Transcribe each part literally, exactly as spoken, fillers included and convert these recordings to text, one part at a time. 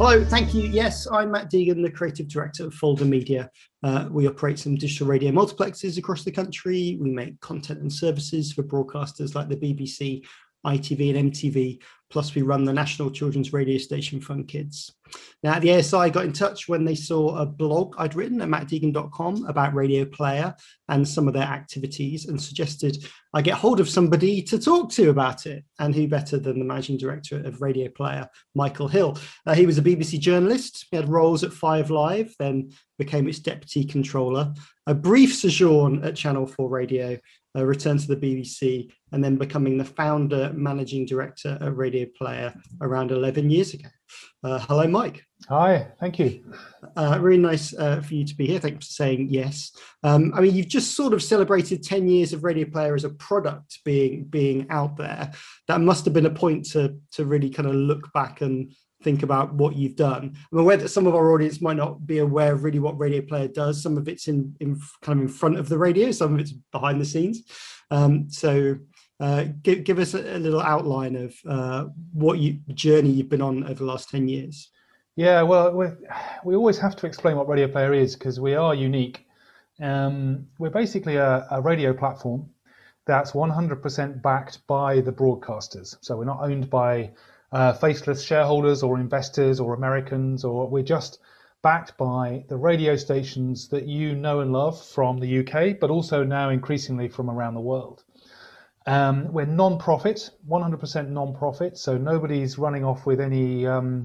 Hello, thank you. Yes, I'm Matt Deegan, the creative director of Folder Media. Uh, we operate some digital radio multiplexes across the country. We make content and services for broadcasters like the B B C, I T V and M T V, plus we run the national children's radio station Fun Kids. Now, the A S I got in touch when they saw a blog I'd written at matt deegan dot com about Radio Player and some of their activities, and suggested I get hold of somebody to talk to about it. And who better than the managing director of Radio Player, Michael Hill. Uh, he was a B B C journalist. He had roles at Five Live, then became its deputy controller, a brief sojourn at Channel four Radio, a return to the B B C, and then becoming the founder, managing director at Radio Player around eleven years ago. Uh, hello, Mike. Hi, thank you. Uh, really nice uh, for you to be here. Thanks for saying yes. Um, I mean, you've just sort of celebrated ten years of Radio Player as a product being being out there. That must have been a point to to really kind of look back and think about what you've done. I'm aware that some of our audience might not be aware of really what Radio Player does. Some of it's in, in kind of in front of the radio, some of it's behind the scenes. Um, so uh, give, give us a, a little outline of uh, what you journey you've been on over the last ten years. Yeah, well, we we always have to explain what Radio Player is because we are unique. Um, we're basically a, a radio platform that's one hundred percent backed by the broadcasters. So we're not owned by uh, faceless shareholders or investors or Americans, or we're just backed by the radio stations that you know and love from the U K, but also now increasingly from around the world. Um, we're non-profit, one hundred percent non-profit, so nobody's running off with any um,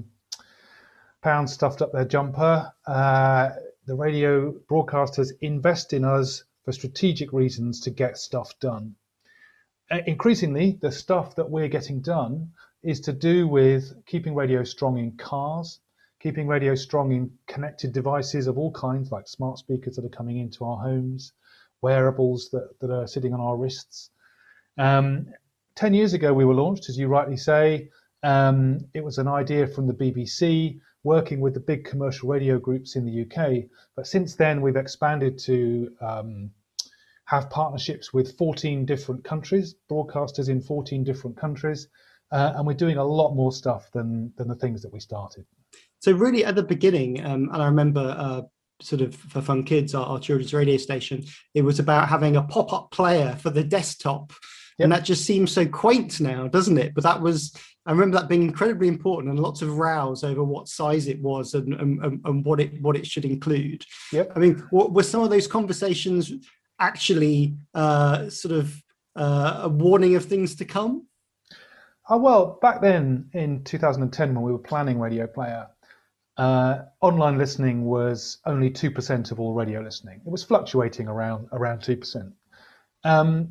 pounds stuffed up their jumper. Uh, the radio broadcasters invest in us for strategic reasons to get stuff done. Uh, increasingly, the stuff that we're getting done is to do with keeping radio strong in cars, keeping radio strong in connected devices of all kinds, like smart speakers that are coming into our homes, wearables that, that are sitting on our wrists. Um, ten years ago, we were launched, as you rightly say. Um, it was an idea from the B B C, working with the big commercial radio groups in the U K. But since then, we've expanded to um, have partnerships with fourteen different countries, broadcasters in fourteen different countries. Uh, and we're doing a lot more stuff than, than the things that we started. So really at the beginning, um, and I remember uh, sort of for Fun Kids, our, our children's radio station, it was about having a pop-up player for the desktop. Yep. And that just seems so quaint now, doesn't it? But that was, I remember that being incredibly important and lots of rows over what size it was and, and, and what it what it should include. Yep. I mean, what, were some of those conversations actually uh, sort of uh, a warning of things to come? Oh, well, back then in two thousand ten, when we were planning Radio Player, uh, online listening was only two percent of all radio listening. It was fluctuating around around two percent. Um,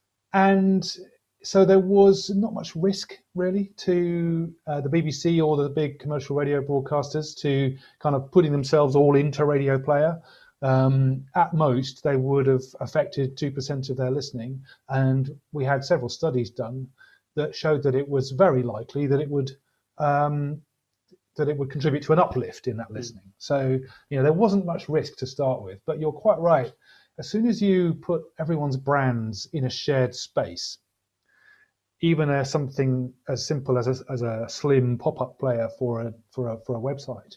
and so there was not much risk, really, to uh, the B B C or the big commercial radio broadcasters to kind of putting themselves all into Radio Player. Um, at most, they would have affected two percent of their listening. And we had several studies done that showed that it was very likely that it would um, that it would contribute to an uplift in that listening. So, you know, there wasn't much risk to start with, but you're quite right. As soon as you put everyone's brands in a shared space, even as something as simple as a, as a slim pop-up player for a for a for a website,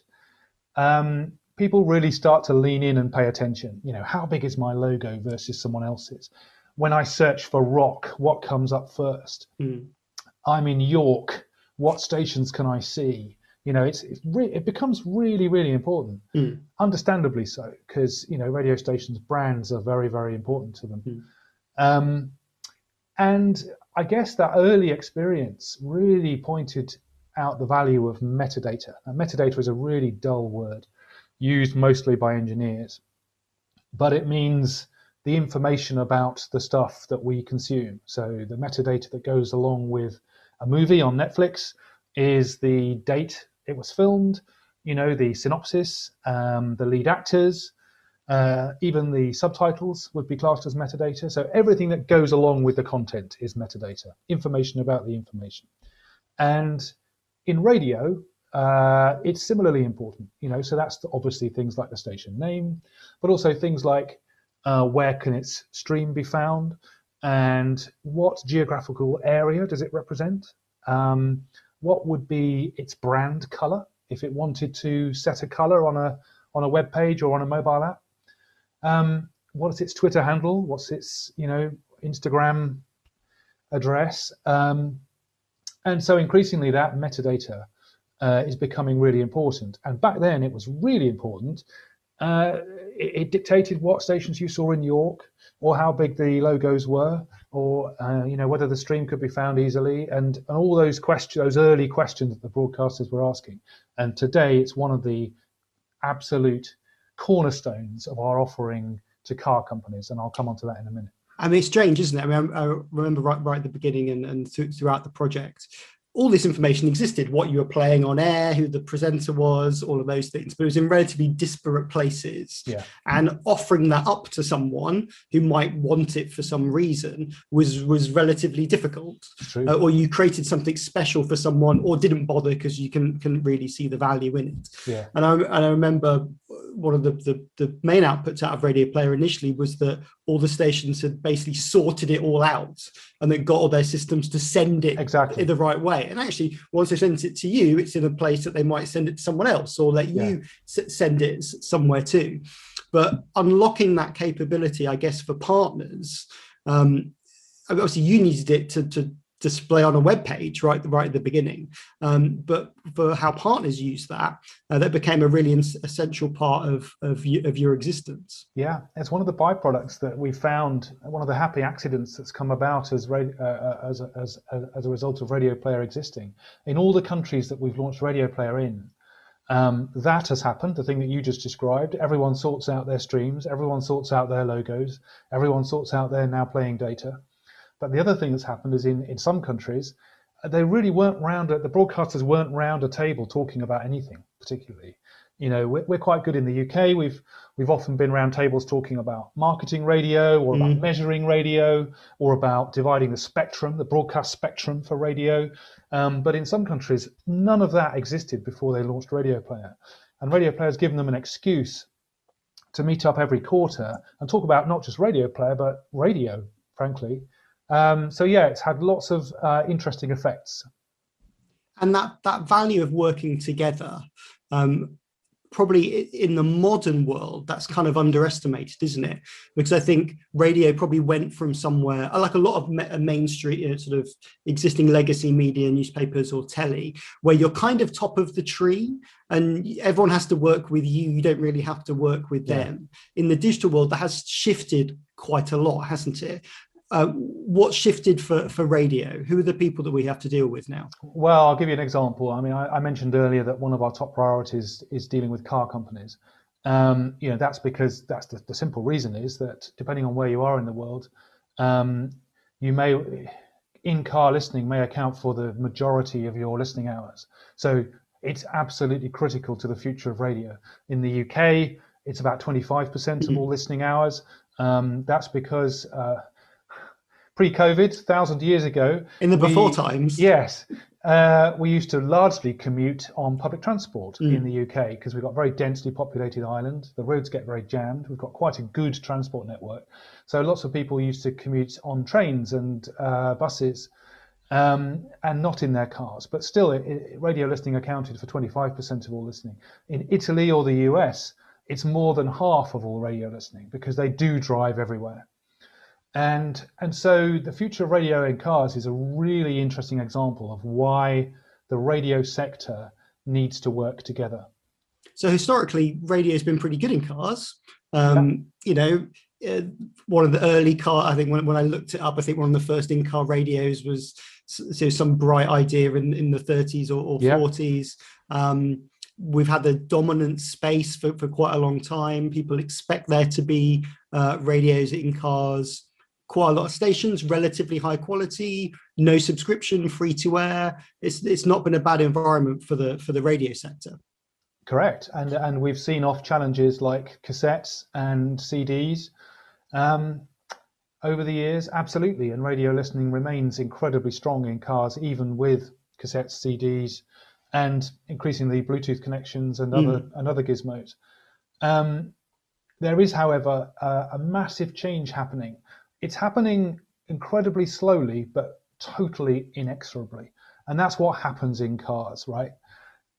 um, people really start to lean in and pay attention. You know, how big is my logo versus someone else's? When I search for rock, what comes up first? Mm. I'm in York. What stations can I see? You know, it's, it's re- it becomes really, really important. Mm. Understandably so, because, you know, radio stations' brands are very, very important to them. Mm. Um, and I guess that early experience really pointed out the value of metadata. Now, metadata is a really dull word used mostly by engineers, but it means the information about the stuff that we consume. So the metadata that goes along with a movie on Netflix is the date it was filmed, you know, the synopsis, um, the lead actors, uh, even the subtitles would be classed as metadata. So everything that goes along with the content is metadata, information about the information. And in radio, uh, it's similarly important, you know, so that's obviously things like the station name, but also things like Uh, where can its stream be found, and what geographical area does it represent? Um, what would be its brand color? if it wanted to set a color on a on a web page or on a mobile app. Um, what's its Twitter handle? What's its you know Instagram address? Um, and so increasingly that metadata uh, is becoming really important. And back then it was really important. Uh, it, it dictated what stations you saw in York, or how big the logos were, or uh, you know whether the stream could be found easily, and, and all those questions, those early questions that the broadcasters were asking. And today it's one of the absolute cornerstones of our offering to car companies, and I'll come on to that in a minute. I mean, it's strange, isn't it? I mean, I, I remember right, right at the beginning and, and th- throughout the project, all this information existed, what you were playing on air, who the presenter was, all of those things, but it was in relatively disparate places. Yeah. And offering that up to someone who might want it for some reason was, was relatively difficult. True. Uh, or you created something special for someone or didn't bother because you can, couldn't really see the value in it. Yeah. And I, and I remember one of the, the, the main outputs out of Radio Player initially was that all the stations had basically sorted it all out and then got all their systems to send it exactly in the right way. And actually, once they send it to you, it's in a place that they might send it to someone else or let you yeah. s- send it somewhere too. But unlocking that capability, I guess, for partners, um, obviously you needed it to, to display on a web page right, right at the beginning. Um, but for how partners use that, uh, that became a really ins- essential part of, of, y- of your existence. Yeah, it's one of the byproducts that we found, one of the happy accidents that's come about as, uh, as, as, as a result of Radio Player existing. In all the countries that we've launched Radio Player in, um, that has happened, the thing that you just described. Everyone sorts out their streams, everyone sorts out their logos, everyone sorts out their now playing data. But the other thing that's happened is in, in some countries, they really weren't round, the broadcasters weren't round a table talking about anything particularly. You know, we're, we're quite good in the U K. We've we've often been round tables talking about marketing radio or about mm. measuring radio or about dividing the spectrum, the broadcast spectrum for radio. Um, but in some countries, none of that existed before they launched Radio Player. And Radio Player has given them an excuse to meet up every quarter and talk about not just Radio Player, but radio, frankly. Um, so yeah, it's had lots of uh, interesting effects. And that that value of working together, um, probably in the modern world, that's kind of underestimated, isn't it? Because I think radio probably went from somewhere, like a lot of ma- mainstream, you know, sort of existing legacy media, newspapers or telly, where you're kind of top of the tree and everyone has to work with you. You don't really have to work with yeah. them. In the digital world, that has shifted quite a lot, hasn't it? Uh, what shifted for, for radio? Who are the people that we have to deal with now? Well, I'll give you an example. I mean, I, I mentioned earlier that one of our top priorities is dealing with car companies. Um, you know, that's because that's the, the simple reason is that depending on where you are in the world, um, you may, in-car listening may account for the majority of your listening hours. So it's absolutely critical to the future of radio. In the U K, it's about twenty-five percent mm-hmm. of all listening hours. Um, that's because uh, pre-COVID, a thousand years ago. In the we, before times. Yes. Uh, we used to largely commute on public transport mm. in the U K because we've got a very densely populated island. The roads get very jammed. We've got quite a good transport network. So lots of people used to commute on trains and uh, buses um, and not in their cars. But still, it, it, radio listening accounted for twenty-five percent of all listening. In Italy or the U S, it's more than half of all radio listening because they do drive everywhere. And and so the future of radio in cars is a really interesting example of why the radio sector needs to work together. So historically, radio has been pretty good in cars. Um, yeah. You know, uh, one of the early car, I think when, when I looked it up, I think one of the first in-car radios was so some bright idea in, in the thirties or, or yeah. forties. Um, we've had the dominant space for, for quite a long time. People expect there to be uh, radios in cars. Quite a lot of stations, relatively high quality, no subscription, free to air. It's it's not been a bad environment for the for the radio sector. Correct, and and we've seen off challenges like cassettes and C Ds um, over the years, absolutely. And radio listening remains incredibly strong in cars, even with cassettes, C Ds, and increasingly Bluetooth connections and other mm. and other gizmos. Um, there is, however, a, a massive change happening. It's happening incredibly slowly, but totally inexorably. And that's what happens in cars, right?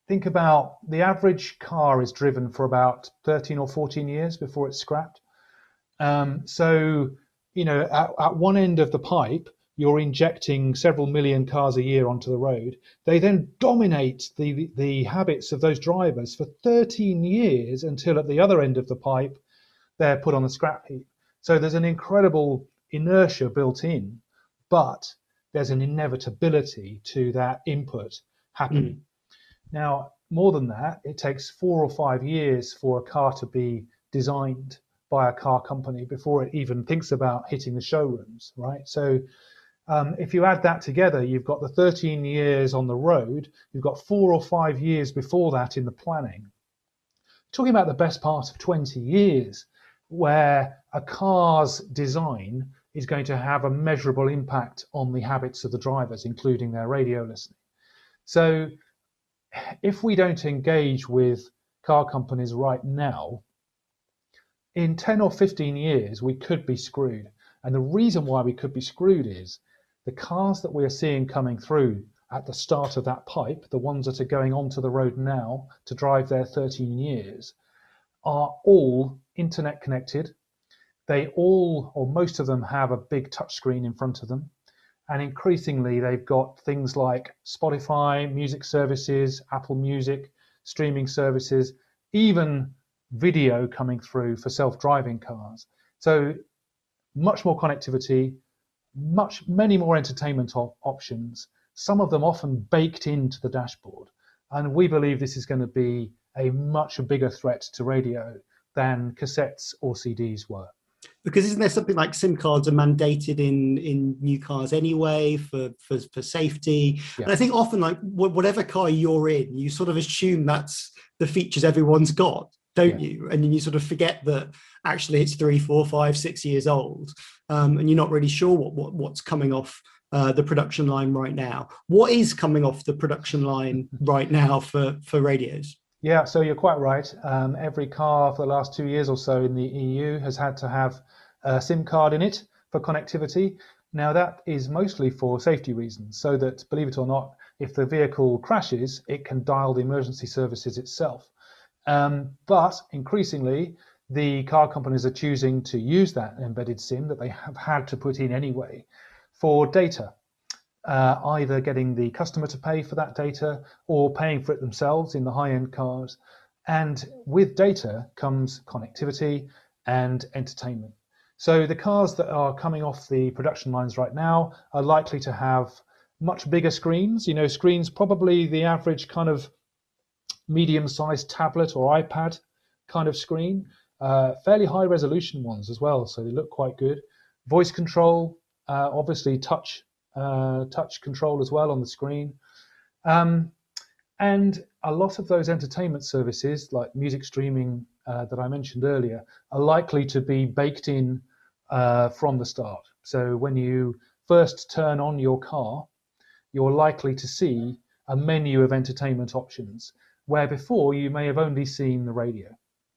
think about the average car is driven for about thirteen or fourteen years before it's scrapped. Um, so, you know, at, at one end of the pipe, you're injecting several million cars a year onto the road. They then dominate the, the habits of those drivers for thirteen years until at the other end of the pipe, they're put on the scrap heap. So there's an incredible inertia built in, but there's an inevitability to that input happening. Mm. Now, more than that, it takes four or five years for a car to be designed by a car company before it even thinks about hitting the showrooms, right? So um, if you add that together, you've got the thirteen years on the road, you've got four or five years before that in the planning. Talking about the best part of twenty years, where a car's design is going to have a measurable impact on the habits of the drivers, including their radio listening. So if we don't engage with car companies right now, in ten or fifteen years, we could be screwed. And the reason why we could be screwed is the cars that we are seeing coming through at the start of that pipe, the ones that are going onto the road now to drive their thirteen years, are all internet connected. They all, or most of them, have a big touchscreen in front of them. And increasingly, they've got things like Spotify, music services, Apple Music, streaming services, even video coming through for self-driving cars. So much more connectivity, much, many more entertainment op options, some of them often baked into the dashboard. And we believe this is going to be a much bigger threat to radio than cassettes or C Ds were. Because isn't there something like SIM cards are mandated in, in new cars anyway for, for, for safety? Yeah. And I think often, like, whatever car you're in, you sort of assume that's the features everyone's got, don't yeah. you? And then you sort of forget that actually it's three, four, five, six years old, um, and you're not really sure what, what what's coming off uh, the production line right now. What is coming off the production line right now for, for radios? Yeah, so you're quite right. Um, every car for the last two years or so in the E U has had to have a SIM card in it for connectivity. Now that is mostly for safety reasons, so that, believe it or not, if the vehicle crashes, it can dial the emergency services itself. Um, but increasingly, the car companies are choosing to use that embedded SIM that they have had to put in anyway for data. Uh, either getting the customer to pay for that data or paying for it themselves in the high-end cars. And with data comes connectivity and entertainment. So the cars that are coming off the production lines right now are likely to have much bigger screens, you know, screens probably the average kind of medium-sized tablet or iPad kind of screen, uh, fairly high resolution ones as well, so they look quite good. Voice control, uh, obviously touch Uh, touch control as well on the screen. Um, and a lot of those entertainment services, like music streaming uh, that I mentioned earlier, are likely to be baked in uh, from the start. So when you first turn on your car, you're likely to see a menu of entertainment options, where before you may have only seen the radio.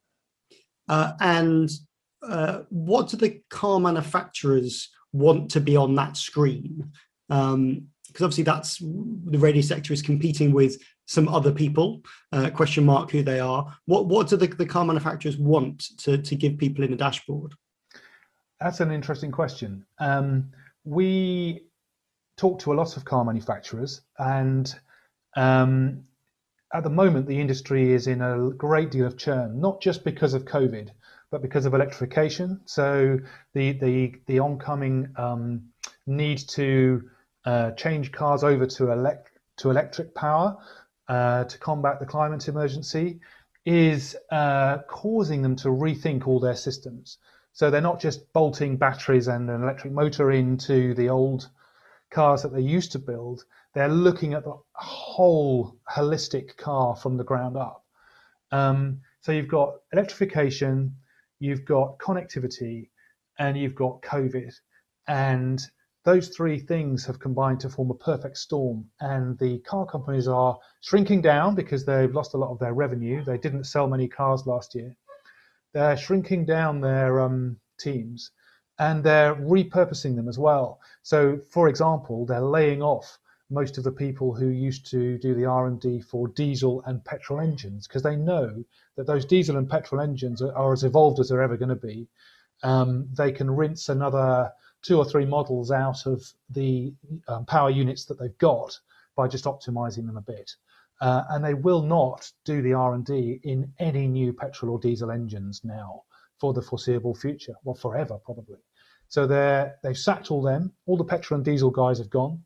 Uh, and uh, what do the car manufacturers want to be on that screen? Um, because obviously that's the radio sector is competing with some other people, uh, question mark who they are. What what do the, the car manufacturers want to, to give people in the dashboard? That's an interesting question. Um, we talk to a lot of car manufacturers, and um, at the moment the industry is in a great deal of churn, not just because of COVID, but because of electrification. So the the the oncoming um, need to uh, change cars over to elect to electric power uh, to combat the climate emergency is uh, causing them to rethink all their systems. So they're not just bolting batteries and an electric motor into the old cars that they used to build. They're looking at the whole holistic car from the ground up. Um, so you've got electrification, you've got connectivity, and you've got COVID. And those three things have combined to form a perfect storm. And the car companies are shrinking down because they've lost a lot of their revenue. They didn't sell many cars last year. They're shrinking down their um, teams, and they're repurposing them as well. So, for example, they're laying off most of the people who used to do the R and D for diesel and petrol engines, because they know that those diesel and petrol engines are, are as evolved as they're ever going to be. Um, they can rinse another two or three models out of the um, power units that they've got by just optimizing them a bit. Uh, and they will not do the R and D in any new petrol or diesel engines now for the foreseeable future, well, forever probably. So they're, they've sacked all them, all the petrol and diesel guys have gone.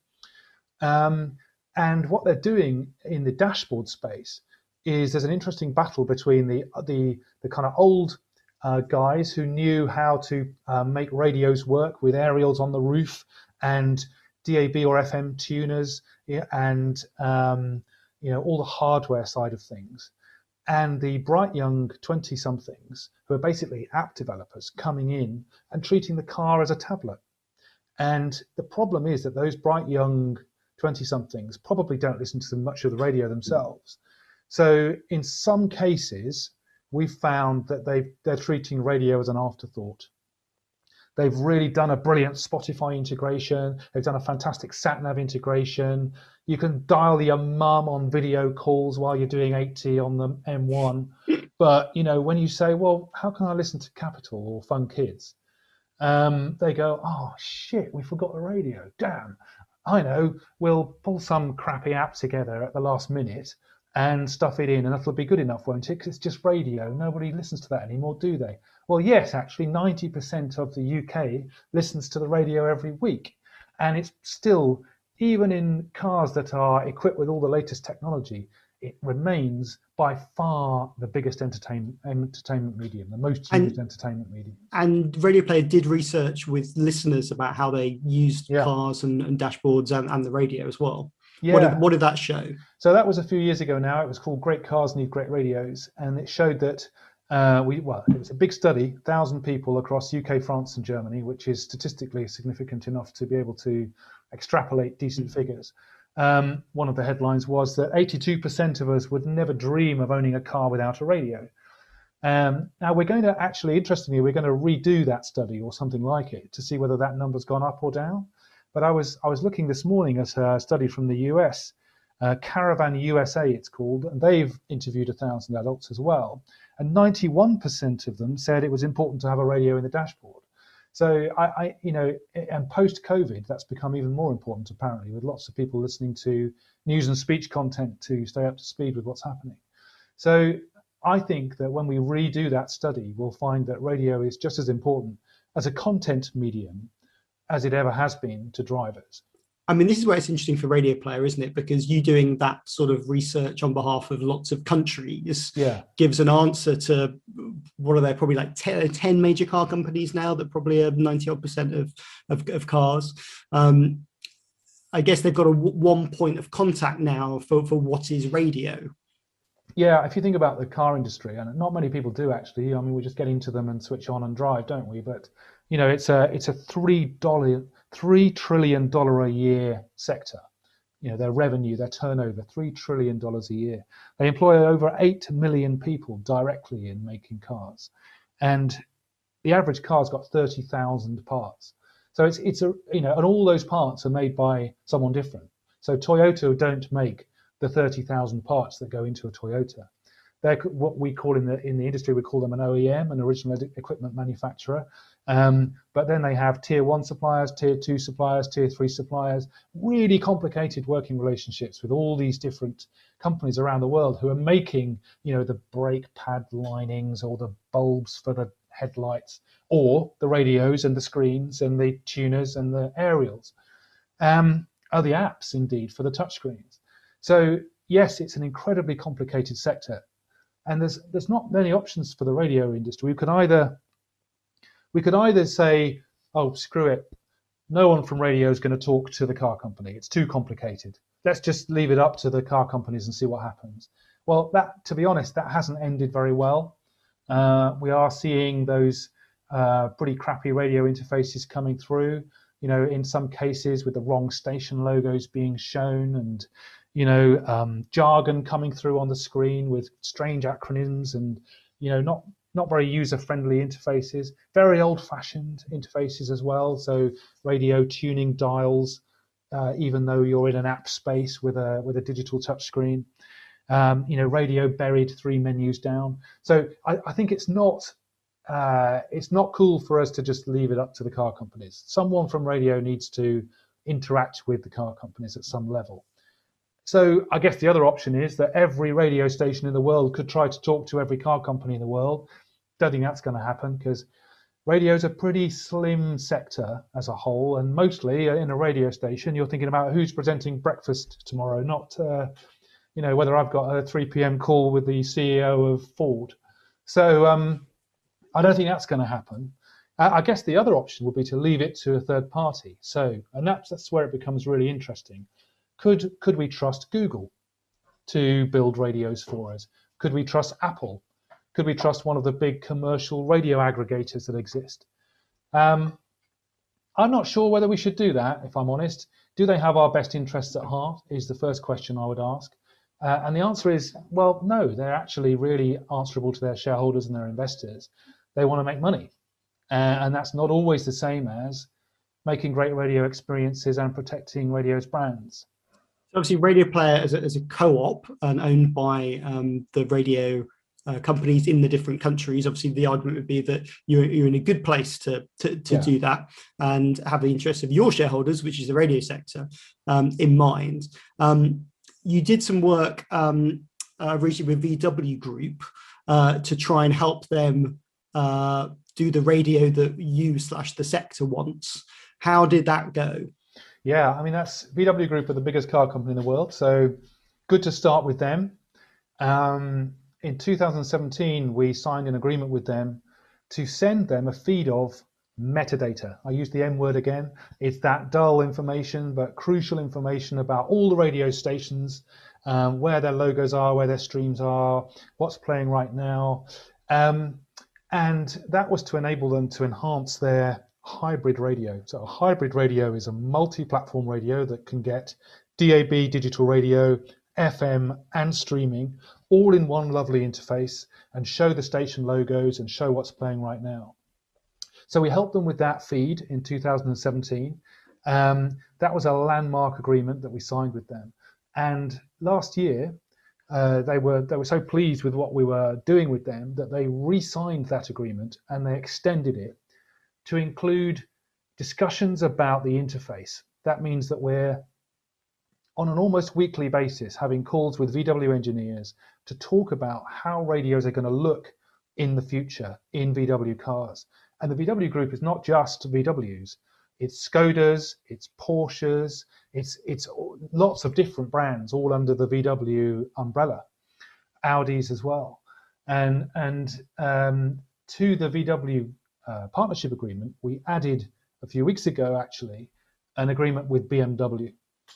Um, and what they're doing in the dashboard space is there's an interesting battle between the, the, the kind of old uh, guys who knew how to uh, make radios work with aerials on the roof and D A B or F M tuners and um, you know, all the hardware side of things, and the bright young twenty-somethings who are basically app developers coming in and treating the car as a tablet. And the problem is that those bright young twenty-somethings probably don't listen to much of the radio themselves. So in some cases, we've found that they've, they're treating radio as an afterthought. They've really done a brilliant Spotify integration. They've done a fantastic sat-nav integration. You can dial your mum on video calls while you're doing eighty on the M one. But, you know, when you say, well, how can I listen to Capital or Fun Kids? Um, they go, oh, shit, we forgot the radio. Damn. I know, we'll pull some crappy app together at the last minute and stuff it in, and that'll be good enough, won't it? Because it's just radio. Nobody listens to that anymore, do they? Well, yes, actually, ninety percent of the U K listens to the radio every week. And it's still, even in cars that are equipped with all the latest technology, it remains by far the biggest entertainment entertainment medium, the most used and, entertainment medium. And Radio Player did research with listeners about how they used yeah. cars and, and dashboards and, and the radio as well. Yeah. What did, what did that show? So that was a few years ago now. It was called Great Cars Need Great Radios. And it showed that, uh, we well, it was a big study, one thousand people across U K, France and Germany, which is statistically significant enough to be able to extrapolate decent mm-hmm. figures. Um, one of the headlines was that eighty-two percent of us would never dream of owning a car without a radio. Um, now we're going to actually, interestingly, we're going to redo that study or something like it to see whether that number's gone up or down. But I was I was looking this morning at a study from the U S, uh, Caravan U S A it's called, and they've interviewed a thousand adults as well. And ninety-one percent of them said it was important to have a radio in the dashboard. So I, I, you know, and post-COVID, that's become even more important apparently, with lots of people listening to news and speech content to stay up to speed with what's happening. So I think that when we redo that study, we'll find that radio is just as important as a content medium as it ever has been to drivers. I mean, this is where it's interesting for Radio Player, isn't it? Because you doing that sort of research on behalf of lots of countries yeah. gives an answer to, what are there, probably like ten, ten major car companies now that probably are ninety odd percent of, of, of cars. Um, I guess they've got a w- one point of contact now for, for what is radio. Yeah, if you think about the car industry, and not many people do actually, I mean, we just get into them and switch on and drive, don't we? But, you know, it's a it's a three dollar three trillion dollar a year sector. You know, their revenue, their turnover, three trillion dollars a year. They employ over eight million people directly in making cars, and the average car's got thirty thousand parts. So it's it's a you know, and all those parts are made by someone different. So Toyota don't make the thirty thousand parts that go into a Toyota. They're what we call in the in the industry, we call them an O E M, an original equipment manufacturer. Um, but then they have tier one suppliers, tier two suppliers, tier three suppliers, really complicated working relationships with all these different companies around the world who are making, you know, the brake pad linings or the bulbs for the headlights or the radios and the screens and the tuners and the aerials, um, or the apps indeed for the touchscreens. So yes, it's an incredibly complicated sector, and there's there's not many options for the radio industry. We could either we could either say, oh, screw it, no one from radio is going to talk to the car company. It's too complicated. Let's just leave it up to the car companies and see what happens. Well, that, to be honest, that hasn't ended very well. Uh, we are seeing those uh, pretty crappy radio interfaces coming through. You know, in some cases with the wrong station logos being shown, and you know, um, jargon coming through on the screen with strange acronyms, and you know, not not very user-friendly interfaces, very old-fashioned interfaces as well. So radio tuning dials uh, even though you're in an app space with a with a digital touchscreen. Um, you know, radio buried three menus down. So I, I think it's not uh, it's not cool for us to just leave it up to the car companies. Someone from radio needs to interact with the car companies at some level. So I guess the other option is that every radio station in the world could try to talk to every car company in the world. Don't think that's going to happen, because radio is a pretty slim sector as a whole, and mostly in a radio station you're thinking about who's presenting breakfast tomorrow, not uh, you know, whether I've got a three p m call with the C E O of Ford. So um, I don't think that's going to happen. Uh, I guess the other option would be to leave it to a third party. So, and that's, that's where it becomes really interesting. Could, could we trust Google to build radios for us? Could we trust Apple? Could we trust one of the big commercial radio aggregators that exist? Um, I'm not sure whether we should do that, if I'm honest. Do they have our best interests at heart, is the first question I would ask. Uh, and the answer is, well, no, they're actually really answerable to their shareholders and their investors. They want to make money. Uh, and that's not always the same as making great radio experiences and protecting radio's brands. So obviously, Radio Player as a, as a co-op and owned by um, the radio uh, companies in the different countries. Obviously, the argument would be that you're, you're in a good place to, to, to yeah. do that and have the interests of your shareholders, which is the radio sector, um, in mind. Um, You did some work um, uh, recently with V W Group uh, to try and help them uh, do the radio that you slash the sector wants. How did that go? Yeah, I mean, that's V W Group are the biggest car company in the world, so good to start with them. Um, in two thousand seventeen, we signed an agreement with them to send them a feed of metadata. I use the M word again. It's that dull information, but crucial information about all the radio stations, um, where their logos are, where their streams are, what's playing right now. Um, and that was to enable them to enhance their hybrid radio. So a hybrid radio is a multi-platform radio that can get D A B, digital radio, F M and streaming all in one lovely interface and show the station logos and show what's playing right now. So we helped them with that feed in two thousand seventeen. Um, that was a landmark agreement that we signed with them. And last year, uh, they were they were so pleased with what we were doing with them that they re-signed that agreement and they extended it to include discussions about the interface. That means that we're on an almost weekly basis having calls with V W engineers to talk about how radios are going to look in the future in V W cars. And the V W Group is not just V Ws. It's Skodas, it's Porsches, it's it's lots of different brands all under the V W umbrella, Audis as well. And, and um, to the V W uh, partnership agreement, we added a few weeks ago, actually, an agreement with B M W.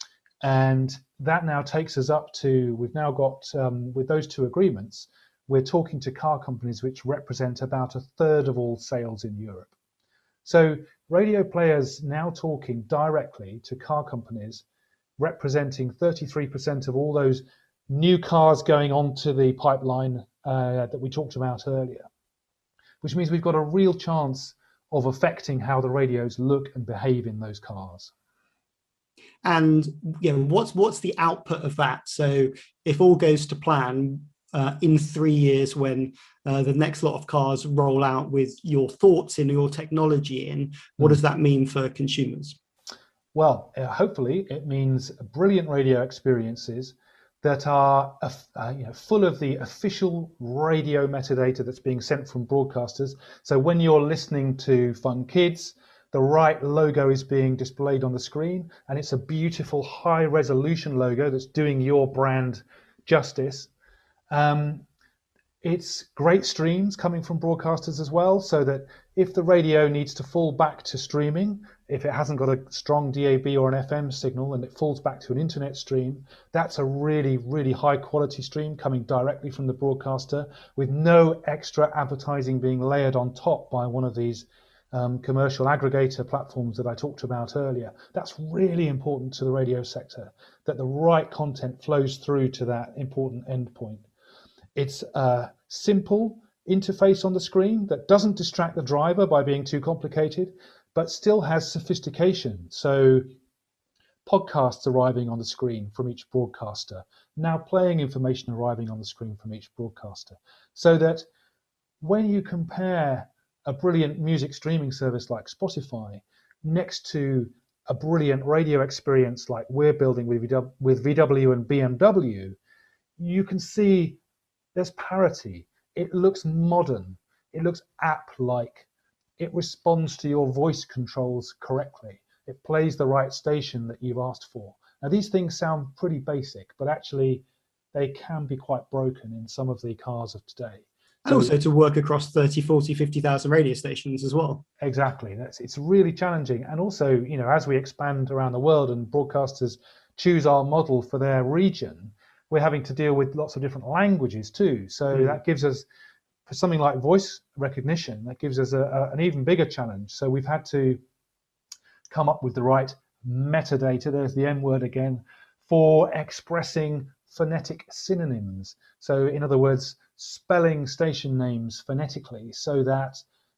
And that now takes us up to, we've now got, um, with those two agreements, we're talking to car companies which represent about a third of all sales in Europe. So Radio Player's now talking directly to car companies representing thirty-three percent of all those new cars going onto the pipeline uh, that we talked about earlier, which means we've got a real chance of affecting how the radios look and behave in those cars. And you know, what's what's the output of that? So if all goes to plan, uh, in three years when uh, the next lot of cars roll out with your thoughts in, your technology in, what mm. does that mean for consumers? Well, uh, hopefully it means brilliant radio experiences that are uh, uh, you know, full of the official radio metadata that's being sent from broadcasters. So when you're listening to Fun Kids, the right logo is being displayed on the screen, and it's a beautiful high resolution logo that's doing your brand justice. Um, it's great streams coming from broadcasters as well, so that if the radio needs to fall back to streaming, if it hasn't got a strong D A B or an F M signal and it falls back to an internet stream, that's a really, really high quality stream coming directly from the broadcaster with no extra advertising being layered on top by one of these um, commercial aggregator platforms that I talked about earlier. That's really important to the radio sector, that the right content flows through to that important endpoint. It's a simple interface on the screen that doesn't distract the driver by being too complicated, but still has sophistication. So podcasts arriving on the screen from each broadcaster, now playing information arriving on the screen from each broadcaster, so that when you compare a brilliant music streaming service like Spotify next to a brilliant radio experience like we're building with V W and B M W, you can see there's parity. It looks modern. It looks app-like. It responds to your voice controls correctly. It plays the right station that you've asked for. Now, these things sound pretty basic, but actually they can be quite broken in some of the cars of today. And so, also to work across thirty, forty, fifty thousand radio stations as well. Exactly. That's, it's really challenging. And also, you know, as we expand around the world and broadcasters choose our model for their region, we're having to deal with lots of different languages too. So mm. that gives us, for something like voice recognition, that gives us a, a, an even bigger challenge. So we've had to come up with the right metadata, there's the M word again, for expressing phonetic synonyms. So in other words, spelling station names phonetically so that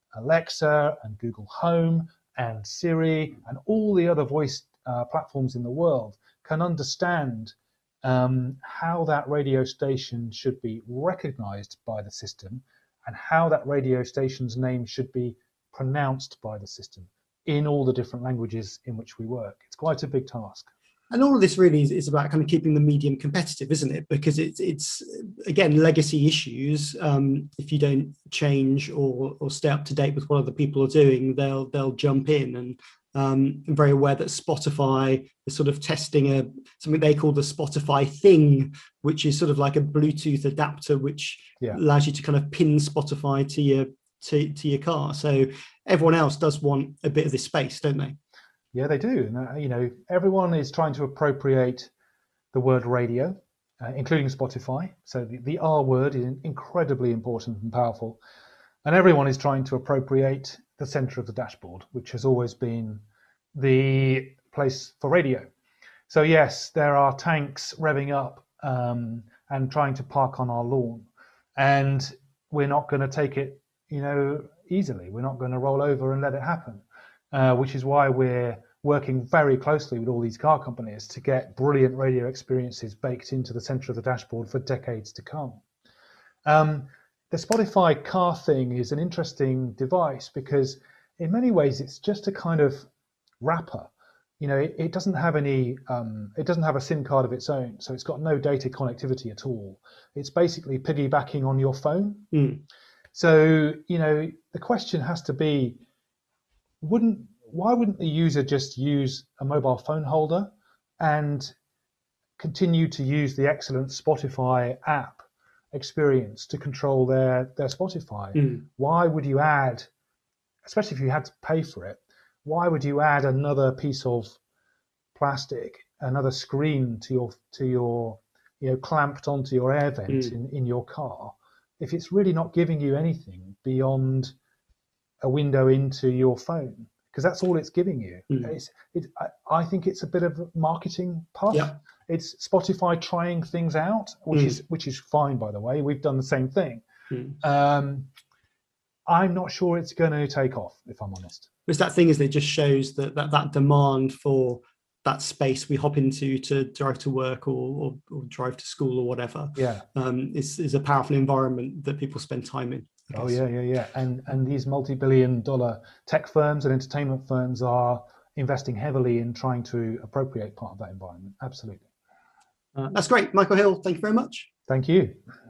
Alexa and Google Home and Siri and all the other voice uh, platforms in the world can understand um, how that radio station should be recognized by the system and how that radio station's name should be pronounced by the system in all the different languages in which we work. It's quite a big task. And all of this really is, is about kind of keeping the medium competitive, isn't it? Because it's, it's again, legacy issues. Um, if you don't change or, or stay up to date with what other people are doing, they'll they'll jump in. And um, I'm very aware that Spotify is sort of testing a something they call the Spotify thing, which is sort of like a Bluetooth adapter, which yeah. allows you to kind of pin Spotify to your to, to your car. So everyone else does want a bit of this space, don't they? Yeah, they do. And, uh, you know, everyone is trying to appropriate the word radio, uh, including Spotify. So the, the R word is incredibly important and powerful. And everyone is trying to appropriate the center of the dashboard, which has always been the place for radio. So yes, there are tanks revving up um, and trying to park on our lawn. And we're not going to take it, you know, easily. We're not going to roll over and let it happen. Uh, which is why we're working very closely with all these car companies to get brilliant radio experiences baked into the center of the dashboard for decades to come. Um, the Spotify car thing is an interesting device because in many ways it's just a kind of wrapper. You know, it, it doesn't have any, um, it doesn't have a SIM card of its own, so it's got no data connectivity at all. It's basically piggybacking on your phone. Mm. So, you know, the question has to be, Wouldn't why wouldn't the user just use a mobile phone holder and continue to use the excellent Spotify app experience to control their their Spotify? Mm. Why would you add, especially if you had to pay for it, why would you add another piece of plastic, another screen to your to your you know clamped onto your air vent mm. in, in your car if it's really not giving you anything beyond a window into your phone, because that's all it's giving you. Mm. It's, it, I, I think it's a bit of a marketing puff. Yeah. It's Spotify trying things out, which mm. is which is fine, by the way. We've done the same thing. Mm. Um, I'm not sure it's going to take off, if I'm honest. It's that thing is that it just shows that that, that demand for that space we hop into to drive to work or, or, or drive to school or whatever. Yeah, um, is is a powerful environment that people spend time in. Oh yeah, yeah, yeah. And and these multi-billion dollar tech firms and entertainment firms are investing heavily in trying to appropriate part of that environment. Absolutely. Uh, that's great. Michael Hill, thank you very much. Thank you.